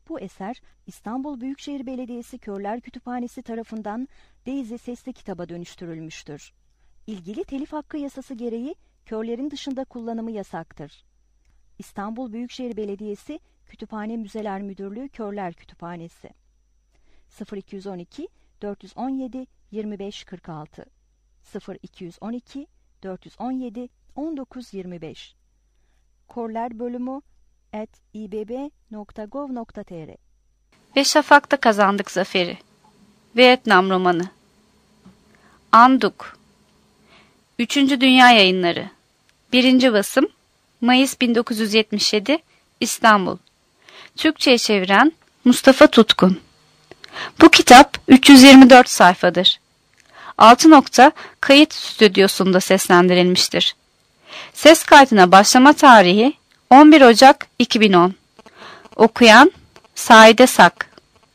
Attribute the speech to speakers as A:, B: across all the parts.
A: Bu eser İstanbul Büyükşehir Belediyesi Körler Kütüphanesi tarafından Daisy sesli kitaba dönüştürülmüştür. İlgili telif hakkı yasası gereği körlerin dışında kullanımı yasaktır. İstanbul Büyükşehir Belediyesi Kütüphane Müzeler Müdürlüğü Körler Kütüphanesi 0212 417 2546 0212 417 1925 Körler bölümü @ibb.gov.tr
B: Ve Şafak'ta kazandık zaferi. Vietnam romanı. An Duc. 3. Dünya Yayınları. 1. basım. Mayıs 1977. İstanbul. Türkçe'ye çeviren Mustafa Tutkun. Bu kitap 324 sayfadır. 6 nokta kayıt stüdyosunda seslendirilmiştir. Ses kaydına başlama tarihi 11 Ocak 2010. Okuyan Saide Sak.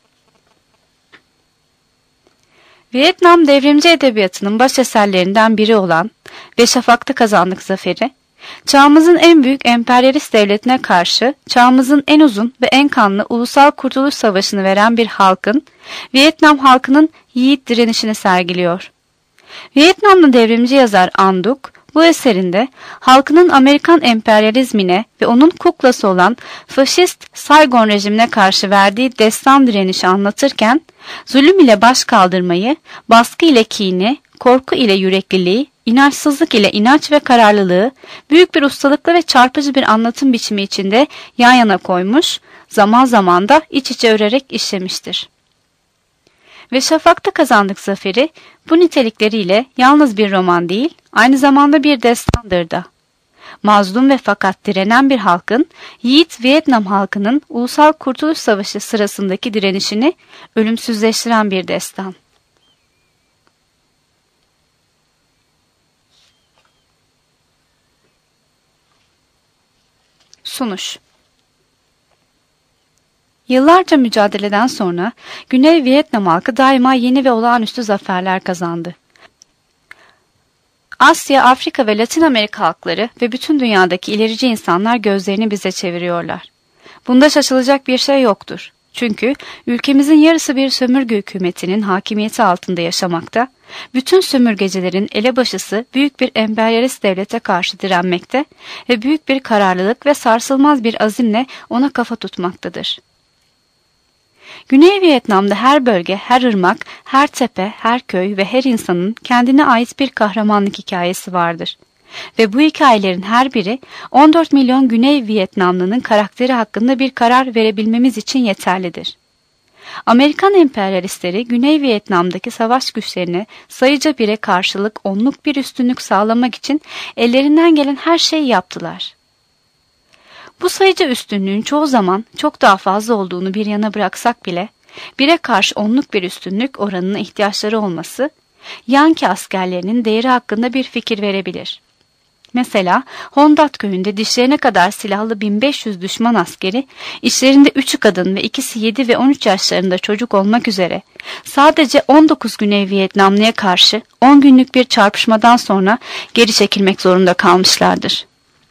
B: Vietnam devrimci edebiyatının baş eserlerinden biri olan Ve Şafak'ta kazandık zaferi, çağımızın en büyük emperyalist devletine karşı çağımızın en uzun ve en kanlı ulusal kurtuluş savaşını veren bir halkın, Vietnam halkının yiğit direnişini sergiliyor. Vietnamlı devrimci yazar An Duc, bu eserinde halkının Amerikan emperyalizmine ve onun kuklası olan faşist Saigon rejimine karşı verdiği destan direnişi anlatırken, zulüm ile baş kaldırmayı, baskı ile kini, korku ile yürekliliği, inançsızlık ile inanç ve kararlılığı büyük bir ustalıkla ve çarpıcı bir anlatım biçimi içinde yan yana koymuş, zaman zaman da iç içe örerek işlemiştir. Ve Şafak'ta kazandık zaferi, bu nitelikleriyle yalnız bir roman değil, aynı zamanda bir destandır da. Mazlum ve fakat direnen bir halkın, yiğit Vietnam halkının Ulusal Kurtuluş Savaşı sırasındaki direnişini ölümsüzleştiren bir destan. Sunuş. Yıllarca mücadeleden sonra Güney Vietnam halkı daima yeni ve olağanüstü zaferler kazandı. Asya, Afrika ve Latin Amerika halkları ve bütün dünyadaki ilerici insanlar gözlerini bize çeviriyorlar. Bunda şaşılacak bir şey yoktur. Çünkü ülkemizin yarısı bir sömürge hükümetinin hakimiyeti altında yaşamakta, bütün sömürgecilerin elebaşısı büyük bir emperyalist devlete karşı direnmekte ve büyük bir kararlılık ve sarsılmaz bir azimle ona kafa tutmaktadır. Güney Vietnam'da her bölge, her ırmak, her tepe, her köy ve her insanın kendine ait bir kahramanlık hikayesi vardır. Ve bu hikayelerin her biri 14 milyon Güney Vietnamlının karakteri hakkında bir karar verebilmemiz için yeterlidir. Amerikan emperyalistleri Güney Vietnam'daki savaş güçlerine sayıca bire karşılık onluk bir üstünlük sağlamak için ellerinden gelen her şeyi yaptılar. Bu sayıca üstünlüğün çoğu zaman çok daha fazla olduğunu bir yana bıraksak bile, bire karşı onluk bir üstünlük oranına ihtiyaçları olması, Yankee askerlerinin değeri hakkında bir fikir verebilir. Mesela Hondat köyünde dişlerine kadar silahlı 1500 düşman askeri, içlerinde 3'ü kadın ve ikisi 7 ve 13 yaşlarında çocuk olmak üzere, sadece 19 Güney Vietnamlıya karşı 10 günlük bir çarpışmadan sonra geri çekilmek zorunda kalmışlardır.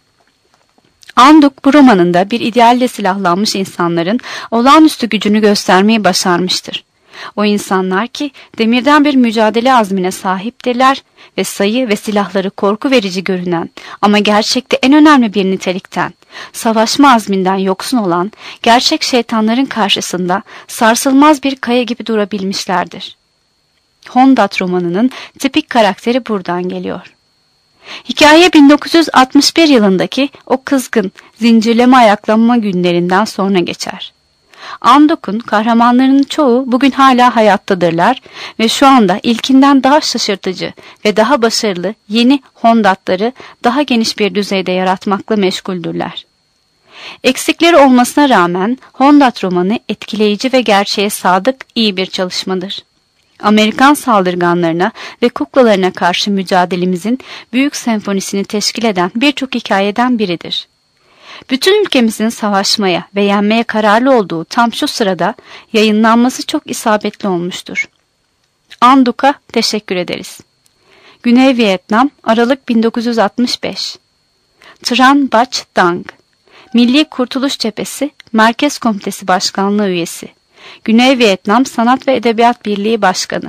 B: An Duc bu romanında bir idealle silahlanmış insanların olağanüstü gücünü göstermeyi başarmıştır. O insanlar ki demirden bir mücadele azmine sahiptirler ve sayı ve silahları korku verici görünen ama gerçekte en önemli bir nitelikten, savaşma azminden yoksun olan gerçek şeytanların karşısında sarsılmaz bir kaya gibi durabilmişlerdir. Hondat romanının tipik karakteri buradan geliyor. Hikaye 1961 yılındaki o kızgın, zincirleme ayaklanma günlerinden sonra geçer. An Duc'un kahramanlarının çoğu bugün hala hayattadırlar ve şu anda ilkinden daha şaşırtıcı ve daha başarılı yeni Hondatları daha geniş bir düzeyde yaratmakla meşguldürler. Eksikleri olmasına rağmen Hondat romanı etkileyici ve gerçeğe sadık iyi bir çalışmadır. Amerikan saldırganlarına ve kuklalarına karşı mücadelemizin büyük senfonisini teşkil eden birçok hikayeden biridir. Bütün ülkemizin savaşmaya ve yenmeye kararlı olduğu tam şu sırada yayınlanması çok isabetli olmuştur. An Duc'a teşekkür ederiz. Güney Vietnam, Aralık 1965. Tran Bach Dang. Milli Kurtuluş Cephesi Merkez Komitesi Başkanlığı üyesi. Güney Vietnam Sanat ve Edebiyat Birliği Başkanı.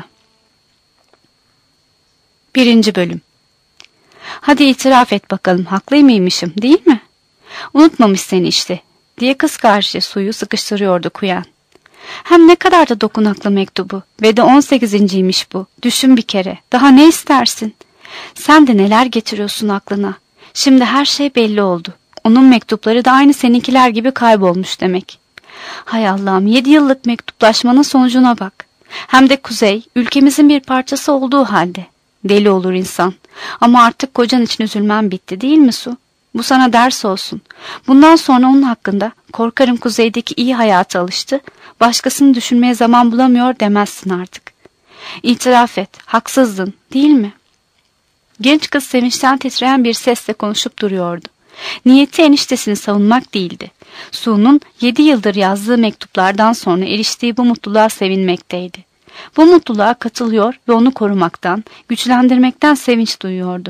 B: 1. Bölüm. Hadi itiraf et bakalım, haklı mıymışım, değil mi? Unutmamış seni işte, diye kız karşı Su'yu sıkıştırıyordu Kuyen. Hem ne kadar da dokunaklı mektubu ve de 18.'ymiş bu. Düşün bir kere, daha ne istersin? Sen de neler getiriyorsun aklına? Şimdi her şey belli oldu. Onun mektupları da aynı seninkiler gibi kaybolmuş demek. Hay Allah'ım, 7 yıllık mektuplaşmanın sonucuna bak. Hem de Kuzey, ülkemizin bir parçası olduğu halde. Deli olur insan. Ama artık kocan için üzülmem bitti, değil mi Su? Bu sana ders olsun. Bundan sonra onun hakkında korkarım Kuzey'deki iyi hayata alıştı, başkasını düşünmeye zaman bulamıyor demezsin artık. İtiraf et, haksızdın, değil mi? Genç kız sevinçten titreyen bir sesle konuşup duruyordu. Niyeti eniştesini savunmak değildi. Su'nun 7 yıldır yazdığı mektuplardan sonra eriştiği bu mutluluğa sevinmekteydi. Bu mutluluğa katılıyor ve onu korumaktan, güçlendirmekten sevinç duyuyordu.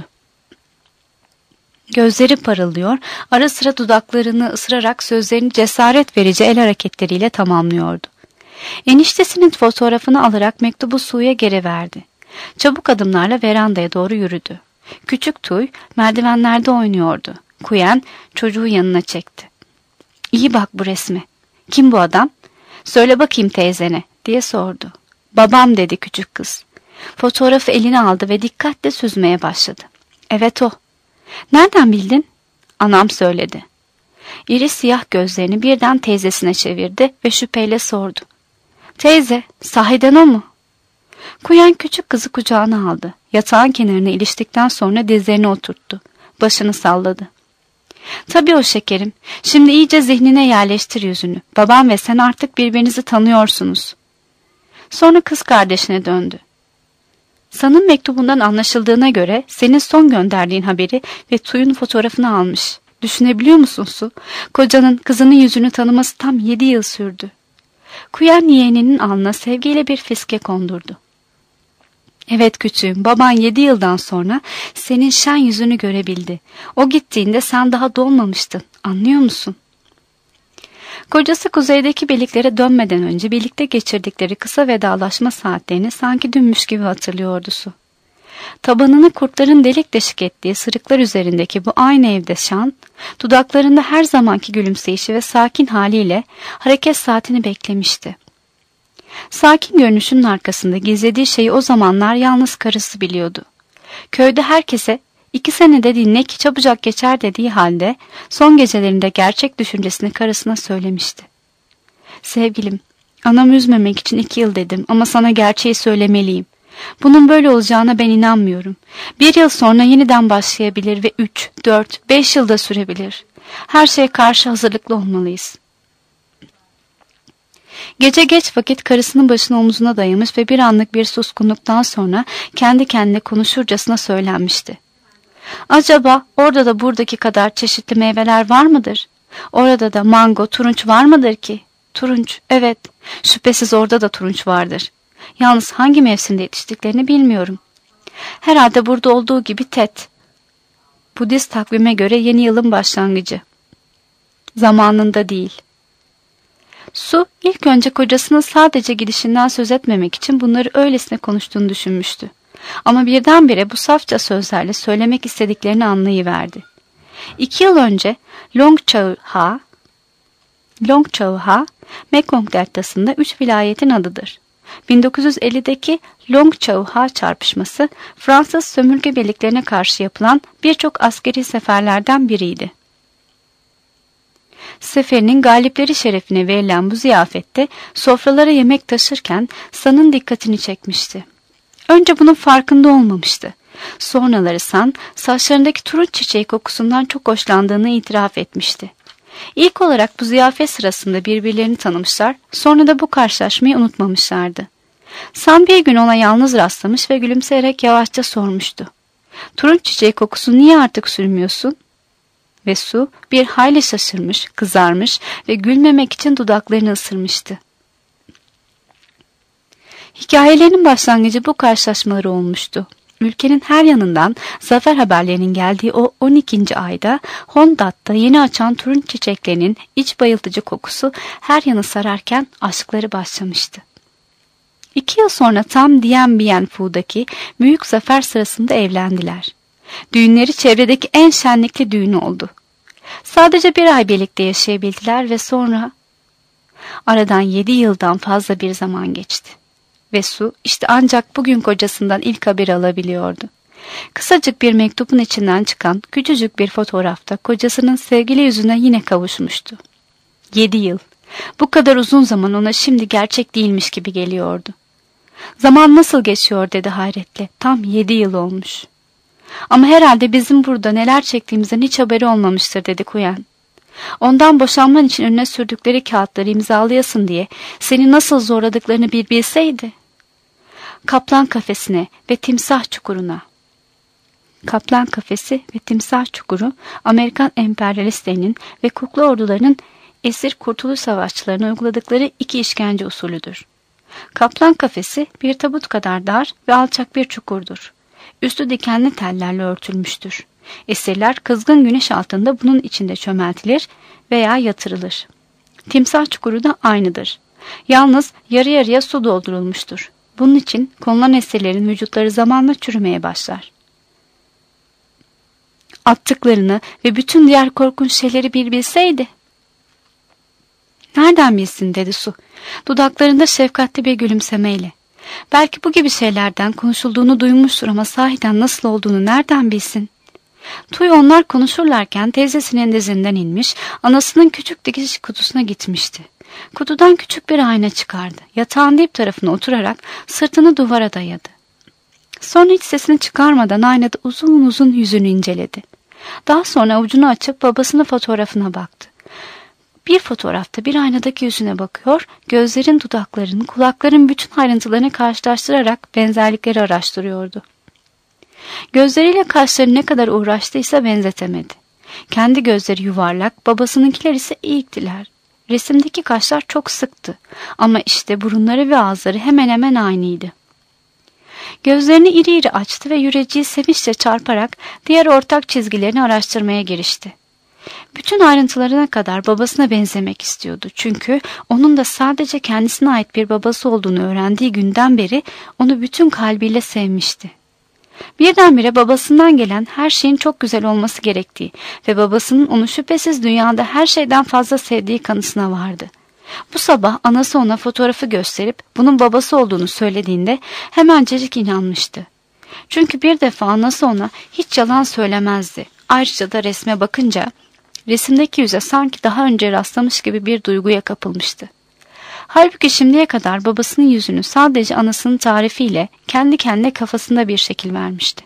B: Gözleri parıldıyor, ara sıra dudaklarını ısırarak sözlerini cesaret verici el hareketleriyle tamamlıyordu. Eniştesinin fotoğrafını alarak mektubu Su'ya geri verdi. Çabuk adımlarla verandaya doğru yürüdü. Küçük Tuy merdivenlerde oynuyordu. Kuyen çocuğu yanına çekti. İyi bak bu resme. Kim bu adam? Söyle bakayım teyzene, diye sordu. Babam, dedi küçük kız. Fotoğrafı eline aldı ve dikkatle süzmeye başladı. Evet o. Nereden bildin? Anam söyledi. İri siyah gözlerini birden teyzesine çevirdi ve şüpheyle sordu. Teyze, sahiden o mu? Kuyen küçük kızı kucağına aldı. Yatağın kenarına iliştikten sonra dizlerine oturttu. Başını salladı. Tabii o şekerim. Şimdi iyice zihnine yerleştir yüzünü. Babam ve sen artık birbirinizi tanıyorsunuz. Sonra kız kardeşine döndü. San'ın mektubundan anlaşıldığına göre senin son gönderdiğin haberi ve Tuy'un fotoğrafını almış. Düşünebiliyor musun Su? Kocanın kızının yüzünü tanıması tam 7 yıl sürdü. Kuyen yeğeninin alnına sevgiyle bir fiske kondurdu. Evet küçüğüm, baban 7 yıldan sonra senin şen yüzünü görebildi. O gittiğinde sen daha doğmamıştın, anlıyor musun? Kocası kuzeydeki birliklere dönmeden önce birlikte geçirdikleri kısa vedalaşma saatlerini sanki dünmüş gibi hatırlıyordu Su. Tabanını kurtların delik deşik ettiği sırıklar üzerindeki bu aynı evde Şan, dudaklarında her zamanki gülümseyişi ve sakin haliyle hareket saatini beklemişti. Sakin görünüşünün arkasında gizlediği şeyi o zamanlar yalnız karısı biliyordu. Köyde herkese 2 senede dinle ki çabucak geçer dediği halde son gecelerinde gerçek düşüncesini karısına söylemişti. Sevgilim, anamı üzmemek için 2 yıl dedim ama sana gerçeği söylemeliyim. Bunun böyle olacağına ben inanmıyorum. 1 yıl sonra yeniden başlayabilir ve 3, 4, 5 yılda sürebilir. Her şeye karşı hazırlıklı olmalıyız. Gece geç vakit karısının başını omzuna dayamış ve bir anlık bir suskunluktan sonra kendi kendine konuşurcasına söylenmişti. Acaba orada da buradaki kadar çeşitli meyveler var mıdır? Orada da mango, turunç var mıdır ki? Turunç, evet. Şüphesiz orada da turunç vardır. Yalnız hangi mevsimde yetiştiklerini bilmiyorum. Herhalde burada olduğu gibi Tet. Budist takvime göre yeni yılın başlangıcı. Zamanında değil. Su ilk önce kocasının sadece gidişinden söz etmemek için bunları öylesine konuştuğunu düşünmüştü. Ama birdenbire bu safça sözlerle söylemek istediklerini anlayıverdi. 2 yıl önce Long Chau Ha, Mekong deltasında 3 vilayetin adıdır. 1950'deki Long Chau Ha çarpışması Fransız sömürge birliklerine karşı yapılan birçok askeri seferlerden biriydi. Seferinin galipleri şerefine verilen bu ziyafette sofralara yemek taşırken San'ın dikkatini çekmişti. Önce bunun farkında olmamıştı. Sonraları San, saçlarındaki turunç çiçeği kokusundan çok hoşlandığını itiraf etmişti. İlk olarak bu ziyafet sırasında birbirlerini tanımışlar, sonra da bu karşılaşmayı unutmamışlardı. San bir gün ona yalnız rastlamış ve gülümseyerek yavaşça sormuştu. Turunç çiçeği kokusunu niye artık sürmüyorsun? Ve Su bir hayli şaşırmış, kızarmış ve gülmemek için dudaklarını ısırmıştı. Hikayelerinin başlangıcı bu karşılaşmaları olmuştu. Ülkenin her yanından zafer haberlerinin geldiği o 12. ayda Hondat'ta yeni açan turunç çiçeklerinin iç bayıltıcı kokusu her yanı sararken aşkları başlamıştı. 2 yıl sonra tam Dien Bien Phu'daki büyük zafer sırasında evlendiler. Düğünleri çevredeki en şenlikli düğün oldu. Sadece 1 ay birlikte yaşayabildiler ve sonra aradan 7 yıldan fazla bir zaman geçti. Ve Sue işte ancak bugün kocasından ilk haberi alabiliyordu. Kısacık bir mektubun içinden çıkan küçücük bir fotoğrafta kocasının sevgili yüzüne yine kavuşmuştu. 7 yıl. Bu kadar uzun zaman ona şimdi gerçek değilmiş gibi geliyordu. Zaman nasıl geçiyor dedi hayretle. Tam 7 yıl olmuş. Ama herhalde bizim burada neler çektiğimizden hiç haberi olmamıştır dedi Kuyen. Ondan boşanman için önüne sürdükleri kağıtları imzalayasın diye seni nasıl zorladıklarını bir bilseydi. Kaplan kafesine ve timsah çukuruna. Kaplan kafesi ve timsah çukuru Amerikan emperyalistlerinin ve kukla ordularının esir kurtuluş savaşçılarına uyguladıkları 2 işkence usulüdür. Kaplan kafesi bir tabut kadar dar ve alçak bir çukurdur. Üstü dikenli tellerle örtülmüştür. Esirler kızgın güneş altında bunun içinde çömeltilir veya yatırılır. Timsah çukuru da aynıdır. Yalnız yarı yarıya su doldurulmuştur. Bunun için konulan esirlerin vücutları zamanla çürümeye başlar. Attıklarını ve bütün diğer korkunç şeyleri bir bilseydi. Nereden bilsin dedi Sue, dudaklarında şefkatli bir gülümsemeyle. Belki bu gibi şeylerden konuşulduğunu duymuştur ama sahiden nasıl olduğunu nereden bilsin? Tuy onlar konuşurlarken teyzesinin dizinden inmiş, anasının küçük dikiş kutusuna gitmişti. Kutudan küçük bir ayna çıkardı. Yatağın dip tarafına oturarak sırtını duvara dayadı. Sonra hiç sesini çıkarmadan aynada uzun uzun yüzünü inceledi. Daha sonra avucunu açıp babasının fotoğrafına baktı. Bir fotoğrafta bir aynadaki yüzüne bakıyor, gözlerin, dudakların, kulakların bütün ayrıntılarını karşılaştırarak benzerlikleri araştırıyordu. Gözleriyle kaşları ne kadar uğraştıysa benzetemedi. Kendi gözleri yuvarlak, babasınınkiler ise eğiktiler. Resimdeki kaşlar çok sıktı ama işte burunları ve ağızları hemen hemen aynıydı. Gözlerini iri iri açtı ve yüreciği sevinçle çarparak diğer ortak çizgilerini araştırmaya girişti. Bütün ayrıntılarına kadar babasına benzemek istiyordu. Çünkü onun da sadece kendisine ait bir babası olduğunu öğrendiği günden beri onu bütün kalbiyle sevmişti. Birdenbire babasından gelen her şeyin çok güzel olması gerektiği ve babasının onu şüphesiz dünyada her şeyden fazla sevdiği kanısına vardı. Bu sabah anası ona fotoğrafı gösterip bunun babası olduğunu söylediğinde hemencecik inanmıştı. Çünkü bir defa anası ona hiç yalan söylemezdi. Ayrıca da resme bakınca resimdeki yüze sanki daha önce rastlamış gibi bir duyguya kapılmıştı. Halbuki şimdiye kadar babasının yüzünü sadece anasının tarifiyle kendi kendine kafasında bir şekil vermişti.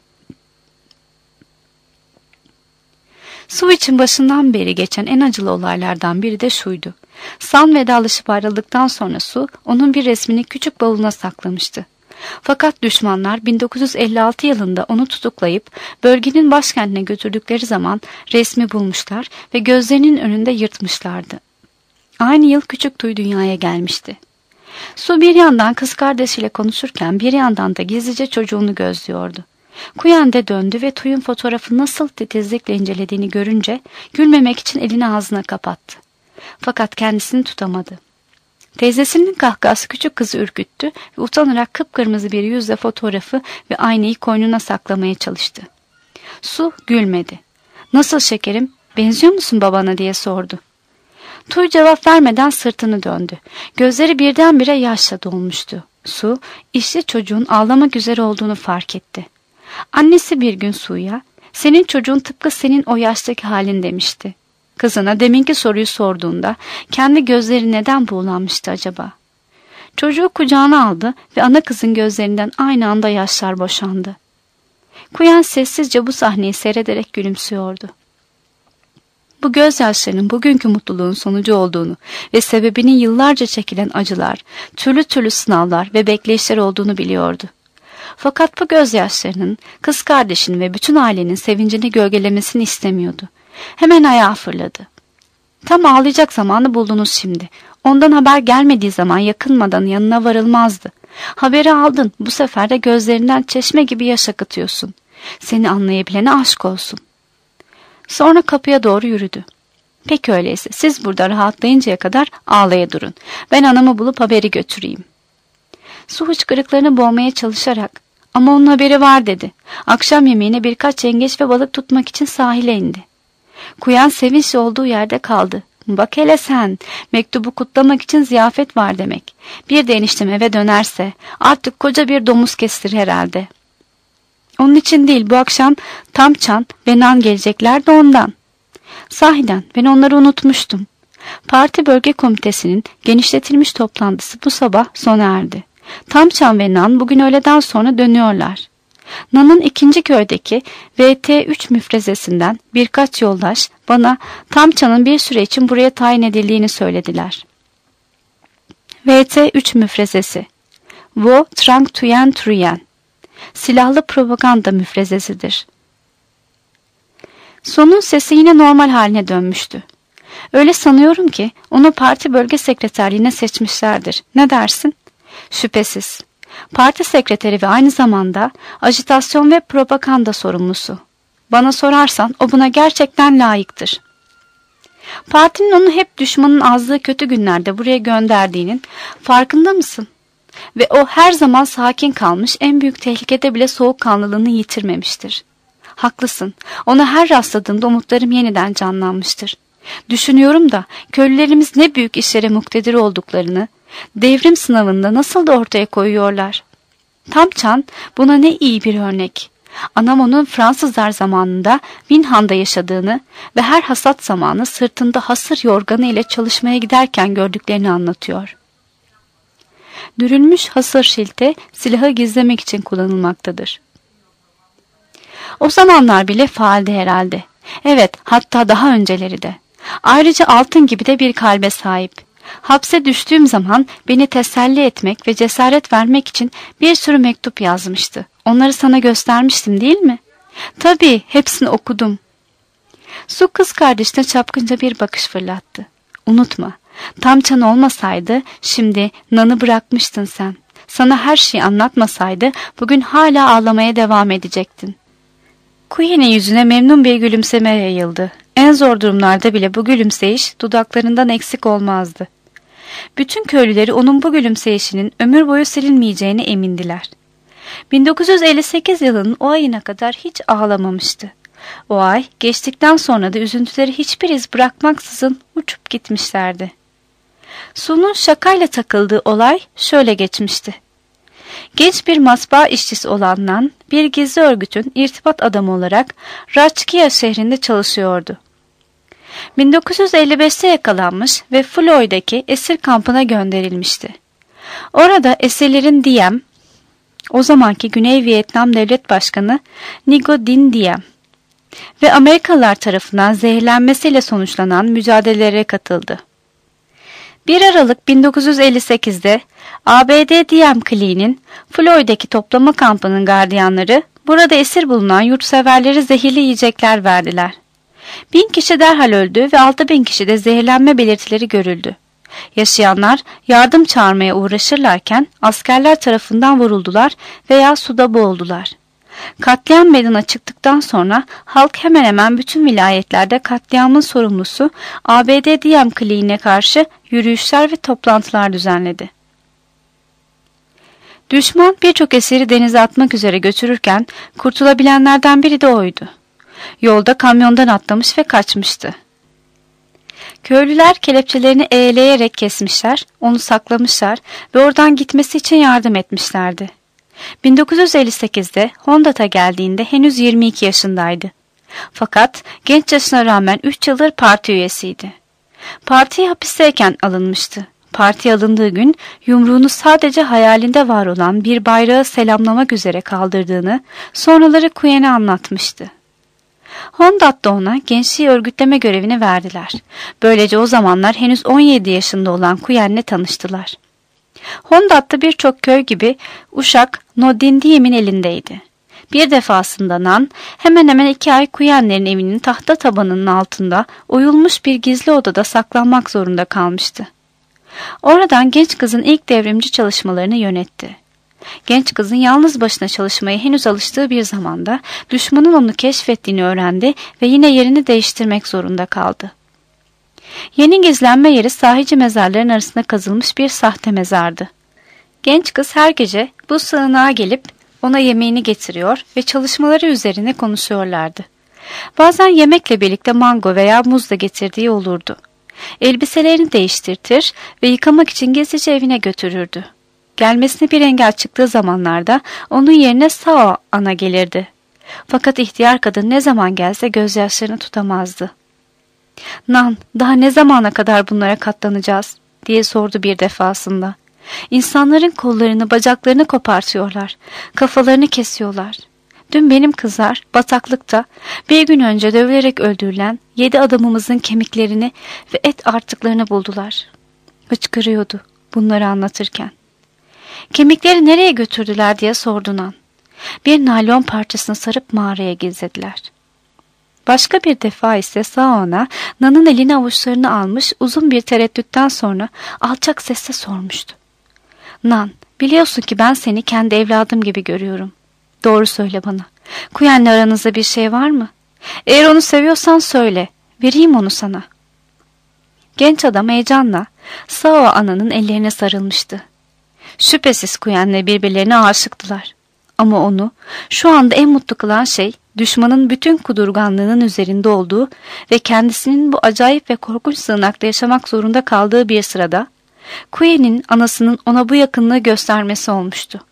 B: Sue için başından beri geçen en acılı olaylardan biri de şuydu. San vedalaşıp ayrıldıktan sonra Sue onun bir resmini küçük bavuluna saklamıştı. Fakat düşmanlar 1956 yılında onu tutuklayıp bölgenin başkentine götürdükleri zaman resmi bulmuşlar ve gözlerinin önünde yırtmışlardı. Aynı yıl küçük Tuy dünyaya gelmişti. Sue bir yandan kız kardeşiyle konuşurken bir yandan da gizlice çocuğunu gözlüyordu. Kuyen de döndü ve Tuy'un fotoğrafı nasıl titizlikle incelediğini görünce gülmemek için elini ağzına kapattı. Fakat kendisini tutamadı. Teyzesinin kahkahası küçük kızı ürküttü ve utanarak kıpkırmızı bir yüzle fotoğrafı ve aynayı koynuna saklamaya çalıştı. Sue gülmedi. "Nasıl şekerim, benziyor musun babana?" diye sordu. Tuy cevap vermeden sırtını döndü. Gözleri birdenbire yaşla dolmuştu. Sue, işte çocuğun ağlamak üzere olduğunu fark etti. Annesi bir gün Sue'ya, "Senin çocuğun tıpkı senin o yaştaki halin" demişti. Kızına deminki soruyu sorduğunda kendi gözleri neden buğulanmıştı acaba? Çocuğu kucağına aldı ve ana kızın gözlerinden aynı anda yaşlar boşandı. Kuyen sessizce bu sahneyi seyrederek gülümsüyordu. Bu gözyaşlarının bugünkü mutluluğun sonucu olduğunu ve sebebinin yıllarca çekilen acılar, türlü türlü sınavlar ve bekleyişler olduğunu biliyordu. Fakat bu gözyaşlarının kız kardeşinin ve bütün ailenin sevincini gölgelemesini istemiyordu. Hemen ayağa fırladı. "Tam ağlayacak zamanı buldunuz şimdi. Ondan haber gelmediği zaman yakınmadan yanına varılmazdı. Haberi aldın, bu sefer de gözlerinden çeşme gibi yaş akıtıyorsun. Seni anlayabilene aşk olsun. Sonra kapıya doğru yürüdü. Peki öyleyse siz burada rahatlayıncaya kadar ağlaya durun. Ben anamı bulup haberi götüreyim. Su hıçkırıklarını boğmaya çalışarak ama onun haberi var dedi. Akşam yemeğine birkaç yengeç ve balık tutmak için sahile indi. Kuyan sevinçle olduğu yerde kaldı. Bak hele sen, mektubu kutlamak için ziyafet var demek. Bir de eniştem eve dönerse artık koca bir domuz kestir herhalde. Onun için değil, bu akşam Tamçan ve Nan gelecekler de ondan. Sahiden ben onları unutmuştum. Parti bölge komitesinin genişletilmiş toplantısı bu sabah sona erdi. Tamçan ve Nan bugün öğleden sonra dönüyorlar. Nan'ın ikinci köydeki VT3 müfrezesinden birkaç yoldaş bana Tamçan'ın bir süre için buraya tayin edildiğini söylediler. VT3 müfrezesi Vo Trang Tuyen Truyen silahlı propaganda müfrezesidir. Sonun sesi yine normal haline dönmüştü. Öyle sanıyorum ki onu parti bölge sekreterliğine seçmişlerdir. Ne dersin? Şüphesiz. Parti sekreteri ve aynı zamanda ajitasyon ve propaganda sorumlusu. Bana sorarsan o buna gerçekten layıktır. Partinin onu hep düşmanın azdığı kötü günlerde buraya gönderdiğinin farkında mısın? Ve o her zaman sakin kalmış, en büyük tehlikede bile soğukkanlılığını yitirmemiştir. Haklısın. Ona her rastladığımda umutlarım yeniden canlanmıştır. Düşünüyorum da köylülerimiz ne büyük işlere muktedir olduklarını, devrim sınavında nasıl da ortaya koyuyorlar. Tamçan buna ne iyi bir örnek. Anam onun Fransızlar zamanında Vinhan'da yaşadığını ve her hasat zamanı sırtında hasır yorganı ile çalışmaya giderken gördüklerini anlatıyor. Dürülmüş hasır şilte silahı gizlemek için kullanılmaktadır. O zamanlar bile faaldi herhalde. Evet, hatta daha önceleri de. Ayrıca altın gibi de bir kalbe sahip. Hapse düştüğüm zaman beni teselli etmek ve cesaret vermek için bir sürü mektup yazmıştı. Onları sana göstermiştim değil mi? Tabii, hepsini okudum. Su kız kardeşine çapkınca bir bakış fırlattı. Unutma, Tamçan olmasaydı şimdi Nan'ı bırakmıştın sen. Sana her şeyi anlatmasaydı bugün hala ağlamaya devam edecektin. Kuyen'in yüzüne memnun bir gülümseme yayıldı. En zor durumlarda bile bu gülümseyiş dudaklarından eksik olmazdı. Bütün köylüleri onun bu gülümseyişinin ömür boyu silinmeyeceğine emindiler. 1958 yılının o ayına kadar hiç ağlamamıştı. O ay geçtikten sonra da üzüntüleri hiçbir iz bırakmaksızın uçup gitmişlerdi. Su'nun şakayla takıldığı olay şöyle geçmişti. Genç bir matbaa işçisi olan Nan, bir gizli örgütün irtibat adamı olarak Rajkiya şehrinde çalışıyordu. 1955'te yakalanmış ve Floyd'daki esir kampına gönderilmişti. Orada esirlerin Diem, o zamanki Güney Vietnam Devlet Başkanı Ngo Dinh Diem ve Amerikalılar tarafından zehirlenmesiyle sonuçlanan mücadelelere katıldı. 1 Aralık 1958'de ABD Diem Kliği'nin Floyd'daki toplama kampının gardiyanları burada esir bulunan yurtseverlere zehirli yiyecekler verdiler. 1000 kişi derhal öldü ve 6000 kişide zehirlenme belirtileri görüldü. Yaşayanlar yardım çağırmaya uğraşırlarken askerler tarafından vuruldular veya suda boğuldular. Katliam meydana çıktıktan sonra halk hemen hemen bütün vilayetlerde katliamın sorumlusu ABD Diem Kliği'ne karşı yürüyüşler ve toplantılar düzenledi. Düşman birçok esiri denize atmak üzere götürürken kurtulabilenlerden biri de oydu. Yolda kamyondan atlamış ve kaçmıştı. Köylüler kelepçelerini eğleyerek kesmişler, onu saklamışlar ve oradan gitmesi için yardım etmişlerdi. 1958'de Hondat'a geldiğinde henüz 22 yaşındaydı. Fakat genç yaşına rağmen 3 yıldır parti üyesiydi. Partiye hapisteyken alınmıştı. Parti alındığı gün yumruğunu sadece hayalinde var olan bir bayrağı selamlamak üzere kaldırdığını sonraları Kuyen'e anlatmıştı. Hondat'ta ona gençliği örgütleme görevini verdiler. Böylece o zamanlar henüz 17 yaşında olan Kuyen'le tanıştılar. Hondat'ta birçok köy gibi uşak Ngo Dinh Diem'in elindeydi. Bir defasında Nan hemen hemen 2 ay Kuyenlerin evinin tahta tabanının altında oyulmuş bir gizli odada saklanmak zorunda kalmıştı. Oradan genç kızın ilk devrimci çalışmalarını yönetti. Genç kızın yalnız başına çalışmaya henüz alıştığı bir zamanda düşmanın onu keşfettiğini öğrendi ve yine yerini değiştirmek zorunda kaldı. Yeni gizlenme yeri sahici mezarların arasında kazılmış bir sahte mezardı. Genç kız her gece bu sığınağa gelip ona yemeğini getiriyor ve çalışmaları üzerine konuşuyorlardı. Bazen yemekle birlikte mango veya muz da getirdiği olurdu. Elbiselerini değiştirtir ve yıkamak için gizlice evine götürürdü. Gelmesine bir engel çıktığı zamanlarda onun yerine Sao ana gelirdi. Fakat ihtiyar kadın ne zaman gelse gözyaşlarını tutamazdı. "Nan, daha ne zamana kadar bunlara katlanacağız?" diye sordu bir defasında. "İnsanların kollarını, bacaklarını kopartıyorlar, kafalarını kesiyorlar. Dün benim kızlar bataklıkta bir gün önce dövülerek öldürülen 7 adamımızın kemiklerini ve et artıklarını buldular." Hıçkırıyordu bunları anlatırken. "Kemikleri nereye götürdüler?" diye sordu Nan. "Bir naylon parçasını sarıp mağaraya gizlediler." Başka bir defa ise Saona, Nan'ın elini avuçlarını almış uzun bir tereddütten sonra alçak sesle sormuştu. "Nan, biliyorsun ki ben seni kendi evladım gibi görüyorum. Doğru söyle bana. Kuyen'le aranızda bir şey var mı? Eğer onu seviyorsan söyle, vereyim onu sana." Genç adam heyecanla Sao ananın ellerine sarılmıştı. Şüphesiz Kuyen'le birbirlerine aşıktılar. Ama onu şu anda en mutlu kılan şey düşmanın bütün kudurganlığının üzerinde olduğu ve kendisinin bu acayip ve korkunç sığınakta yaşamak zorunda kaldığı bir sırada Kuyen'in anasının ona bu yakınlığı göstermesi olmuştu.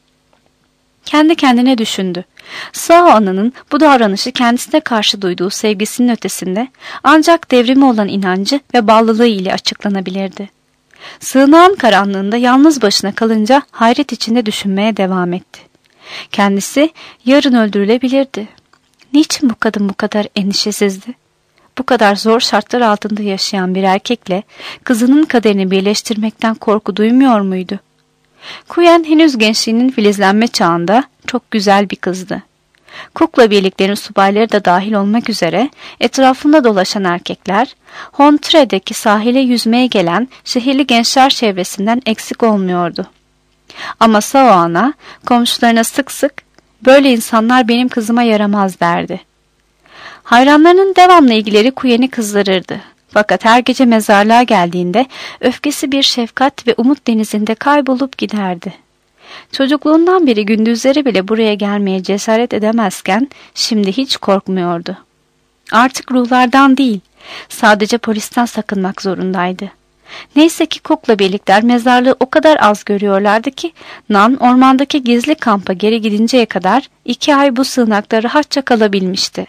B: Kendi kendine düşündü. Sao ananın bu davranışı kendisine karşı duyduğu sevgisinin ötesinde ancak devrimi olan inancı ve bağlılığı ile açıklanabilirdi. Sığınağın karanlığında yalnız başına kalınca hayret içinde düşünmeye devam etti. Kendisi yarın öldürülebilirdi. Niçin bu kadın bu kadar endişesizdi? Bu kadar zor şartlar altında yaşayan bir erkekle kızının kaderini birleştirmekten korku duymuyor muydu? Kuyen henüz gençliğinin filizlenme çağında çok güzel bir kızdı. Kukla birliklerin subayları da dahil olmak üzere etrafında dolaşan erkekler, Hontre'deki sahile yüzmeye gelen şehirli gençler çevresinden eksik olmuyordu. Ama Sao ana komşularına sık sık "Böyle insanlar benim kızıma yaramaz" derdi. Hayranlarının devamlı ilgileri Kuyen'i kızdırırdı. Fakat her gece mezarlığa geldiğinde öfkesi bir şefkat ve umut denizinde kaybolup giderdi. Çocukluğundan beri gündüzleri bile buraya gelmeye cesaret edemezken şimdi hiç korkmuyordu. Artık ruhlardan değil, sadece polisten sakınmak zorundaydı. Neyse ki Cook'la birlikler mezarlığı o kadar az görüyorlardı ki Nan ormandaki gizli kampa geri gidinceye kadar 2 ay bu sığınakta rahatça kalabilmişti.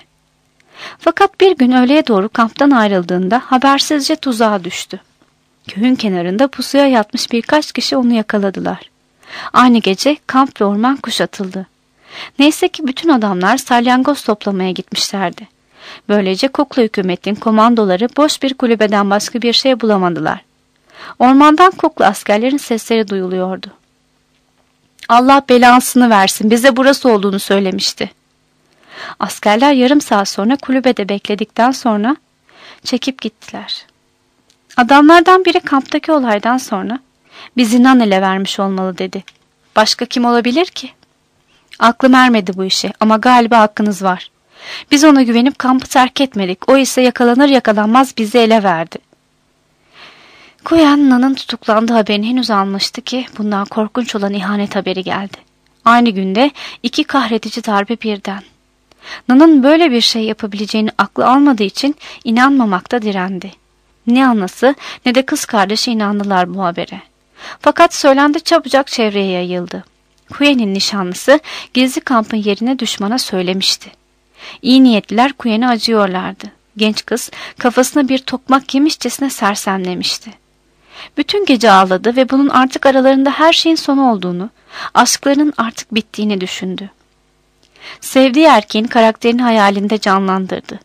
B: Fakat bir gün öğleye doğru kamptan ayrıldığında habersizce tuzağa düştü. Köyün kenarında pusuya yatmış birkaç kişi onu yakaladılar. Aynı gece kamp ve orman kuşatıldı. Neyse ki bütün adamlar salyangoz toplamaya gitmişlerdi. Böylece Kukla hükümetinin komandoları boş bir kulübeden başka bir şey bulamadılar. Ormandan Kukla askerlerin sesleri duyuluyordu. "Allah belasını versin, bize burası olduğunu söylemişti." Askerler yarım saat sonra kulübede bekledikten sonra çekip gittiler. Adamlardan biri kamptaki olaydan sonra "Bizi Nan ele vermiş olmalı" dedi. "Başka kim olabilir ki?" "Aklım ermedi bu işe ama galiba hakkınız var. Biz ona güvenip kampı terk etmedik. O ise yakalanır yakalanmaz bizi ele verdi." Kuyen Nan'ın tutuklandığı haberini henüz almıştı ki bundan korkunç olan ihanet haberi geldi. Aynı günde 2 kahredici darbe birden. Nan'ın böyle bir şey yapabileceğini aklı almadığı için inanmamakta direndi. Ne anası ne de kız kardeşi inandılar bu habere. Fakat söylendi çabucak çevreye yayıldı. Kuyen'in nişanlısı gizli kampın yerine düşmana söylemişti. İyi niyetliler Kuyen'e acıyorlardı. Genç kız kafasına bir tokmak yemişçesine sersemlemişti. Bütün gece ağladı ve bunun artık aralarında her şeyin sonu olduğunu, aşklarının artık bittiğini düşündü. Sevdiği erkeğin karakterini hayalinde canlandırdı.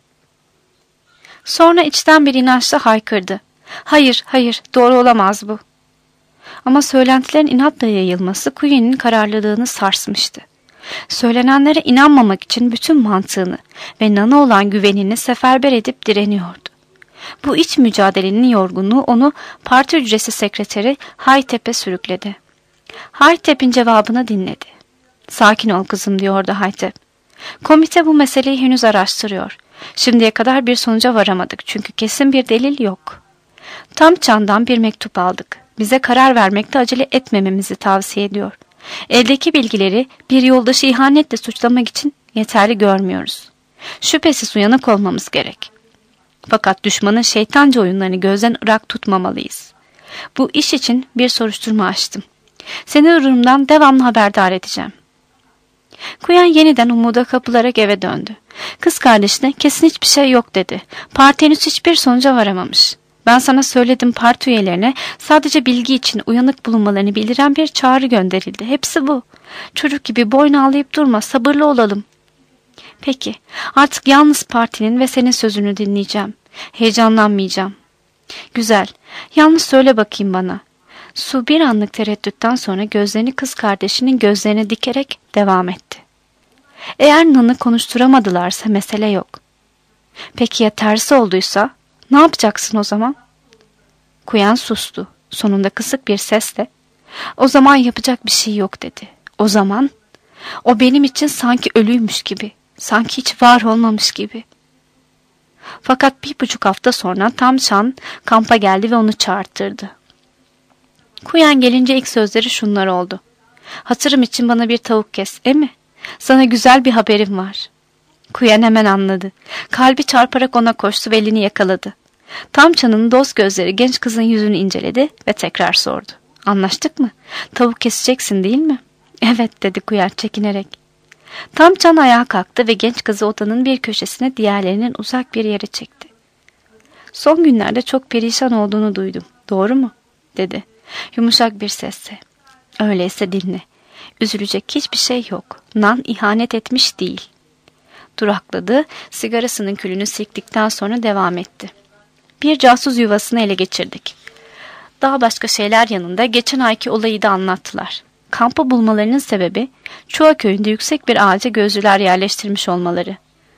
B: Sonra içten bir inançla haykırdı. "Hayır, hayır, doğru olamaz bu." Ama söylentilerin inatla yayılması Kuyen'in kararlılığını sarsmıştı. Söylenenlere inanmamak için bütün mantığını ve Nan'a olan güvenini seferber edip direniyordu. Bu iç mücadelenin yorgunluğu onu parti hücresi sekreteri Haytep'e sürükledi. Haytep'in cevabını dinledi. Sakin ol kızım diyordu Haytep. Komite bu meseleyi henüz araştırıyor. Şimdiye kadar bir sonuca varamadık çünkü kesin bir delil yok. Tam Çan'dan bir mektup aldık. Bize karar vermekte acele etmememizi tavsiye ediyor. Eldeki bilgileri bir yoldaşı ihanetle suçlamak için yeterli görmüyoruz. Şüphesiz uyanık olmamız gerek. Fakat düşmanın şeytanca oyunlarını gözden ırak tutmamalıyız. Bu iş için bir soruşturma açtım. Seni durumdan devamlı haberdar edeceğim. Kuyan yeniden umuda kapılarak eve döndü. Kız kardeşine kesin hiçbir şey yok dedi. Parti henüz hiçbir sonuca varamamış. Ben sana söyledim, parti üyelerine sadece bilgi için uyanık bulunmalarını bildiren bir çağrı gönderildi. Hepsi bu. Çocuk gibi boyun ağlayıp durma, sabırlı olalım. Peki, artık yalnız partinin ve senin sözünü dinleyeceğim. Heyecanlanmayacağım. Güzel, yalnız söyle bakayım bana. Su bir anlık tereddütten sonra gözlerini kız kardeşinin gözlerine dikerek devam etti. Eğer Nan'ı konuşturamadılarsa mesele yok. Peki ya tersi olduysa ne yapacaksın o zaman? Kuyan sustu. Sonunda kısık bir sesle o zaman yapacak bir şey yok dedi. O zaman o benim için sanki ölüymüş gibi, sanki hiç var olmamış gibi. Fakat 1,5 hafta sonra Tam Çan kampa geldi ve onu çağırttırdı. Kuyan gelince ilk sözleri şunlar oldu. Hatırım için bana bir tavuk kes, mi? Sana güzel bir haberim var. Kuyan hemen anladı. Kalbi çarparak ona koştu ve elini yakaladı. Tam Çan'ın dost gözleri genç kızın yüzünü inceledi ve tekrar sordu. Anlaştık mı? Tavuk keseceksin değil mi? Evet dedi Kuyan çekinerek. Tam Çan ayağa kalktı ve genç kızı odanın bir köşesine diğerlerinin uzak bir yere çekti. Son günlerde çok perişan olduğunu duydum. Doğru mu? Dedi. Yumuşak bir sesle. Öyleyse dinle. Üzülecek hiçbir şey yok. Nan ihanet etmiş değil. Durakladı, sigarasının külünü silktikten sonra devam etti. Bir casus yuvasını ele geçirdik. Daha başka şeyler yanında geçen ayki olayı da anlattılar. Kampı bulmalarının sebebi Çuha köyünde yüksek bir ağaca gözcüler yerleştirmiş olmaları.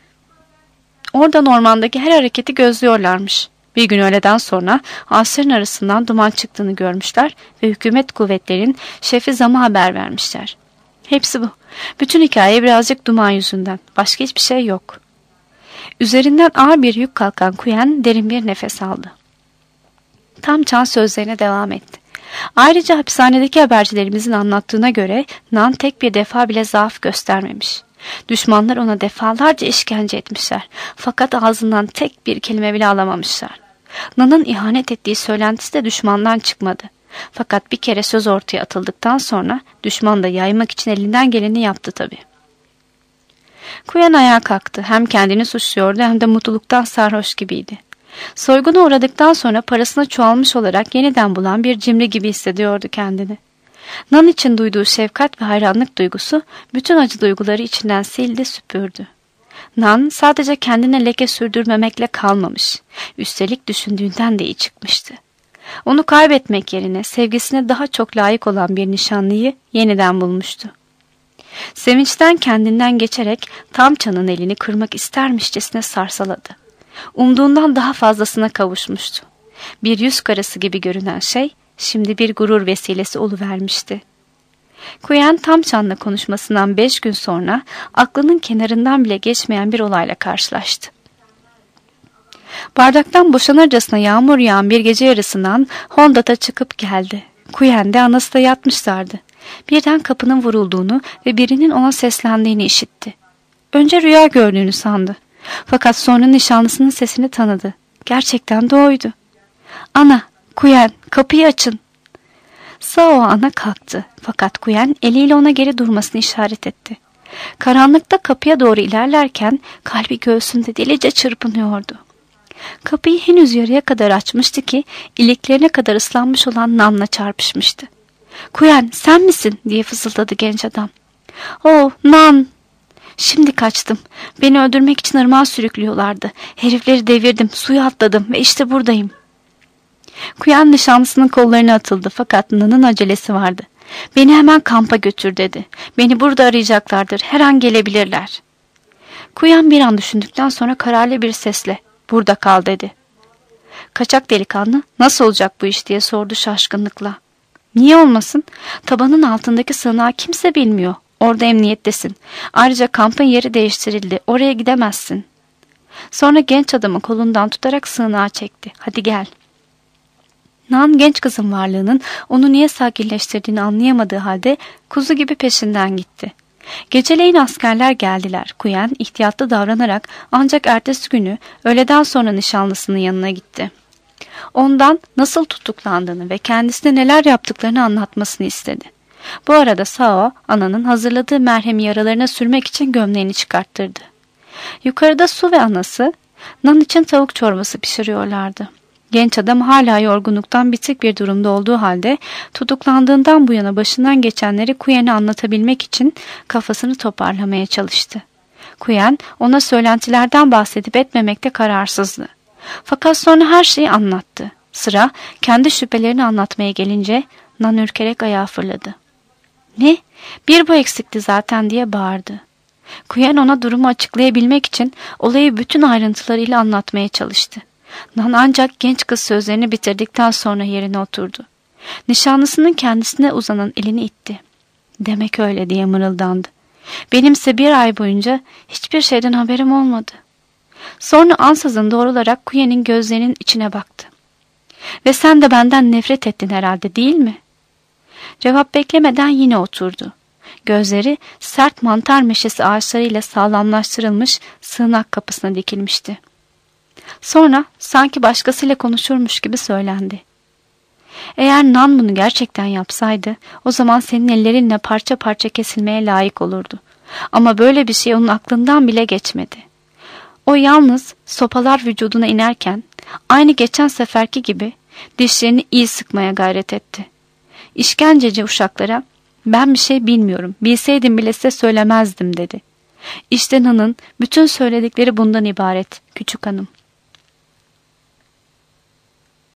B: Oradan ormandaki her hareketi gözlüyorlarmış. Bir gün öğleden sonra ağaçların arasından duman çıktığını görmüşler ve hükümet kuvvetlerinin şefi Zam'a haber vermişler. Hepsi bu. Bütün hikaye birazcık duman yüzünden. Başka hiçbir şey yok. Üzerinden ağır bir yük kalkan Kuyen derin bir nefes aldı. Tam Çan sözlerine devam etti. Ayrıca hapishanedeki habercilerimizin anlattığına göre Nan tek bir defa bile zaaf göstermemiş. Düşmanlar ona defalarca işkence etmişler. Fakat ağzından tek bir kelime bile alamamışlar. Nan'ın ihanet ettiği söylentisi de düşmandan çıkmadı. Fakat bir kere söz ortaya atıldıktan sonra düşman da yaymak için elinden geleni yaptı tabii. Kuyan ayağa kalktı. Hem kendini suçluyordu hem de mutluluktan sarhoş gibiydi. Soyguna uğradıktan sonra parasına çoğalmış olarak yeniden bulan bir cimri gibi hissediyordu kendini. Nan için duyduğu şefkat ve hayranlık duygusu bütün acı duyguları içinden sildi süpürdü. Nan sadece kendine leke sürdürmemekle kalmamış. Üstelik düşündüğünden de iyi çıkmıştı. Onu kaybetmek yerine sevgisine daha çok layık olan bir nişanlıyı yeniden bulmuştu. Sevinçten kendinden geçerek Tam Çan'ın elini kırmak istermişçesine sarsaladı. Umduğundan daha fazlasına kavuşmuştu. Bir yüz karası gibi görünen şey şimdi bir gurur vesilesi oluvermişti. Kuyen Tam Çan'la konuşmasından 5 gün sonra aklının kenarından bile geçmeyen bir olayla karşılaştı. Bardaktan boşanırcasına yağmur yağan bir gece yarısından Hondat'a çıkıp geldi. Kuyen de anası da yatmışlardı. Birden kapının vurulduğunu ve birinin ona seslendiğini işitti. Önce rüya gördüğünü sandı. Fakat sonra nişanlısının sesini tanıdı. Gerçekten de oydu. Ana, Kuyen, kapıyı açın. Sao ana kalktı. Fakat Kuyen eliyle ona geri durmasını işaret etti. Karanlıkta kapıya doğru ilerlerken kalbi göğsünde delice çırpınıyordu. Kapıyı henüz yarıya kadar açmıştı ki iliklerine kadar ıslanmış olan Nan'la çarpışmıştı. Kuyen, sen misin? Diye fısıldadı genç adam. Oh, Nan! Şimdi kaçtım. Beni öldürmek için ırmağa sürüklüyorlardı. Herifleri devirdim, suya atladım ve işte buradayım. Kuyen nişanlısının kollarına atıldı fakat Nan'ın acelesi vardı. Beni hemen kampa götür dedi. Beni burada arayacaklardır, her an gelebilirler. Kuyen bir an düşündükten sonra kararlı bir sesle burada kal dedi. Kaçak delikanlı nasıl olacak bu iş diye sordu şaşkınlıkla. Niye olmasın? Tabanın altındaki sığınağı kimse bilmiyor. Orada emniyettesin. Ayrıca kampın yeri değiştirildi. Oraya gidemezsin. Sonra genç adamı kolundan tutarak sığınağa çekti. Hadi gel. Nan genç kızın varlığının onu niye sakinleştirdiğini anlayamadığı halde kuzu gibi peşinden gitti. Geceleyin askerler geldiler. Kuyen ihtiyatlı davranarak ancak ertesi günü öğleden sonra nişanlısının yanına gitti. Ondan nasıl tutuklandığını ve kendisine neler yaptıklarını anlatmasını istedi. Bu arada Sao, ananın hazırladığı merhemi yaralarına sürmek için gömleğini çıkarttırdı. Yukarıda Su ve anası Nan için tavuk çorbası pişiriyorlardı. Genç adam hala yorgunluktan bitik bir durumda olduğu halde tutuklandığından bu yana başından geçenleri Kuyen'e anlatabilmek için kafasını toparlamaya çalıştı. Kuyen ona söylentilerden bahsedip etmemekte kararsızdı. Fakat sonra her şeyi anlattı. Sıra kendi şüphelerini anlatmaya gelince Nan ürkerek ayağa fırladı. "Ne? Bir bu eksikti zaten," diye bağırdı. Kuyen ona durumu açıklayabilmek için olayı bütün ayrıntılarıyla anlatmaya çalıştı. Nan ancak genç kız sözlerini bitirdikten sonra yerine oturdu. Nişanlısının kendisine uzanan elini itti. "Demek öyle," diye mırıldandı. "Benimse bir ay boyunca hiçbir şeyden haberim olmadı." Sonra ansızın doğrularak Kuyen'in gözlerinin içine baktı. "Ve sen de benden nefret ettin herhalde, değil mi?" Cevap beklemeden yine oturdu. Gözleri sert mantar meşesi ağaçlarıyla sağlamlaştırılmış sığınak kapısına dikilmişti. Sonra sanki başkasıyla konuşurmuş gibi söylendi. "Eğer Nan bunu gerçekten yapsaydı, o zaman senin ellerinle parça parça kesilmeye layık olurdu. Ama böyle bir şey onun aklından bile geçmedi. O yalnız sopalar vücuduna inerken, aynı geçen seferki gibi dişlerini iyi sıkmaya gayret etti. İşkenceci uşaklara, 'Ben bir şey bilmiyorum, bilseydim bile size söylemezdim,' dedi. İşte Nan'ın bütün söyledikleri bundan ibaret, küçük hanım."